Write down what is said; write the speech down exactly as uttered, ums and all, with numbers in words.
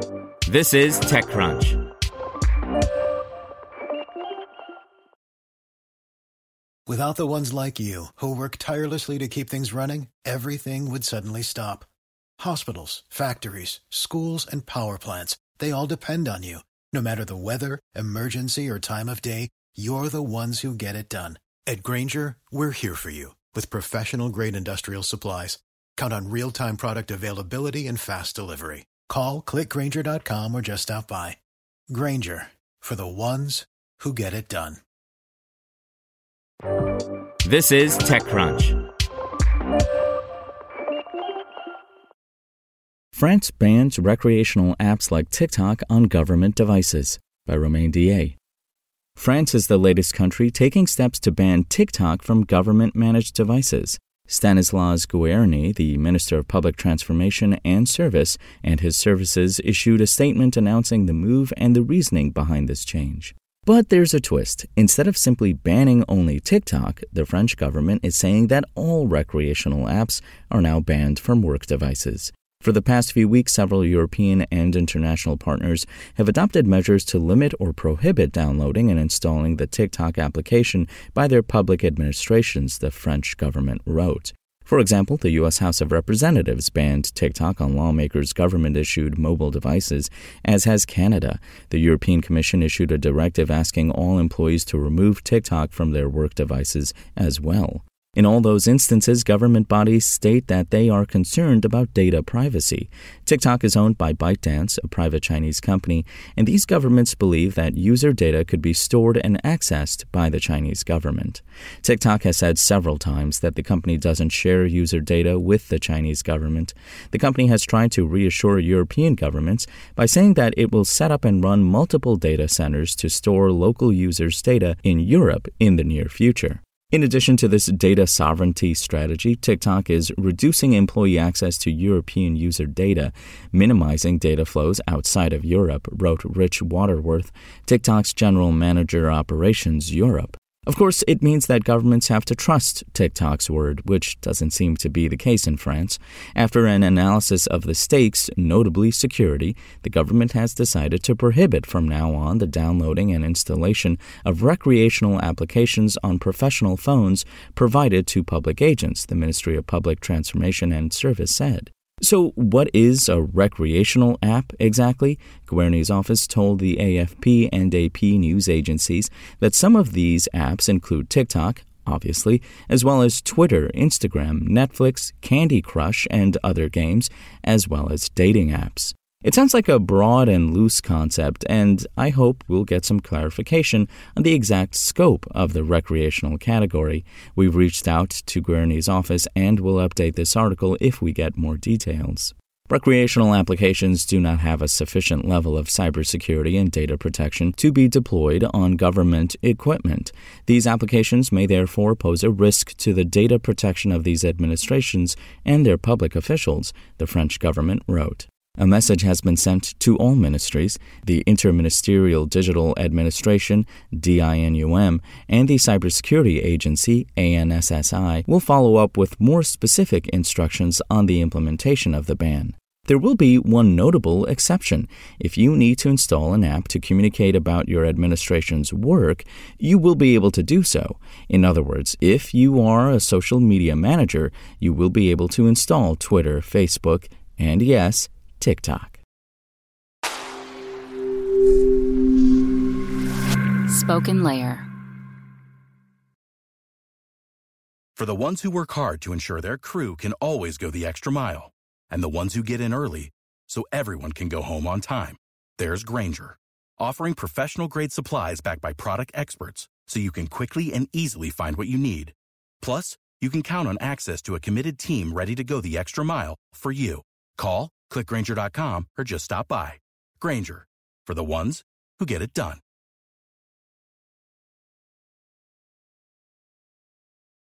This is TechCrunch. Without the ones like you, who work tirelessly to keep things running, everything would suddenly stop. Hospitals, factories, schools, and power plants, they all depend on you. No matter the weather, emergency, or time of day, you're the ones who get it done. At Grainger, we're here for you with professional-grade industrial supplies. Count on real-time product availability and fast delivery. Call, click Grainger dot com, or just stop by. Grainger, for the ones who get it done. This is TechCrunch. France bans recreational apps like TikTok on government devices, by Romain Dillet. France is the latest country taking steps to ban TikTok from government-managed devices. Stanislas Guerini, the Minister of Public Transformation and Service, and his services issued a statement announcing the move and the reasoning behind this change. But there's a twist. Instead of simply banning only TikTok, the French government is saying that all recreational apps are now banned from work devices. For the past few weeks, several European and international partners have adopted measures to limit or prohibit downloading and installing the TikTok application by their public administrations, the French government wrote. For example, the U S House of Representatives banned TikTok on lawmakers' government-issued mobile devices, as has Canada. The European Commission issued a directive asking all employees to remove TikTok from their work devices as well. In all those instances, government bodies state that they are concerned about data privacy. TikTok is owned by ByteDance, a private Chinese company, and these governments believe that user data could be stored and accessed by the Chinese government. TikTok has said several times that the company doesn't share user data with the Chinese government. The company has tried to reassure European governments by saying that it will set up and run multiple data centers to store local users' data in Europe in the near future. In addition to this data sovereignty strategy, TikTok is reducing employee access to European user data, minimizing data flows outside of Europe, wrote Rich Waterworth, TikTok's General Manager Operations Europe. Of course, it means that governments have to trust TikTok's word, which doesn't seem to be the case in France. After an analysis of the stakes, notably security, the government has decided to prohibit from now on the downloading and installation of recreational applications on professional phones provided to public agents, the Ministry of Public Transformation and Service said. So what is a recreational app exactly? Guerini's office told the A F P and A P news agencies that some of these apps include TikTok, obviously, as well as Twitter, Instagram, Netflix, Candy Crush, and other games, as well as dating apps. It sounds like a broad and loose concept, and I hope we'll get some clarification on the exact scope of the recreational category. We've reached out to Guerini's office and will update this article if we get more details. Recreational applications do not have a sufficient level of cybersecurity and data protection to be deployed on government equipment. These applications may therefore pose a risk to the data protection of these administrations and their public officials, the French government wrote. A message has been sent to all ministries. The Interministerial Digital Administration, D I N U M, and the Cybersecurity Agency, A N S S I, will follow up with more specific instructions on the implementation of the ban. There will be one notable exception. If you need to install an app to communicate about your administration's work, you will be able to do so. In other words, if you are a social media manager, you will be able to install Twitter, Facebook, and yes, TikTok. Spoken Layer. For the ones who work hard to ensure their crew can always go the extra mile, and the ones who get in early so everyone can go home on time, there's Grainger, offering professional-grade supplies backed by product experts so you can quickly and easily find what you need. Plus, you can count on access to a committed team ready to go the extra mile for you. Call, click Grainger dot com, or just stop by. Grainger, for the ones who get it done.